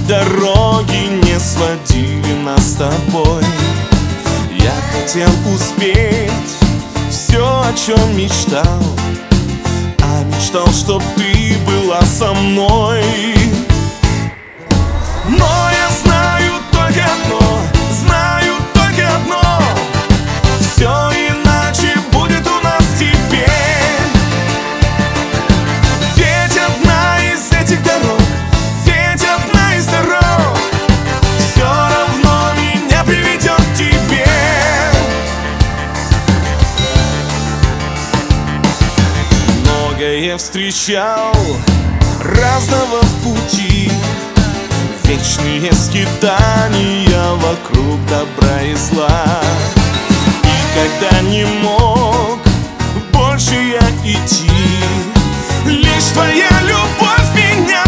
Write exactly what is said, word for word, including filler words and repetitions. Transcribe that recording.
дороги не сводили нас с тобой. Я хотел успеть все, о чем мечтал, а мечтал, чтоб ты была со мной. Но я знаю только одно, знаю только одно: все иначе будет у нас теперь. Ведь одна из этих дорог, ведь одна из дорог все равно меня приведет к тебе. Многое встречал разного в пути, вечные скитания вокруг добра и зла. И когда не мог больше я идти, лишь твоя любовь меня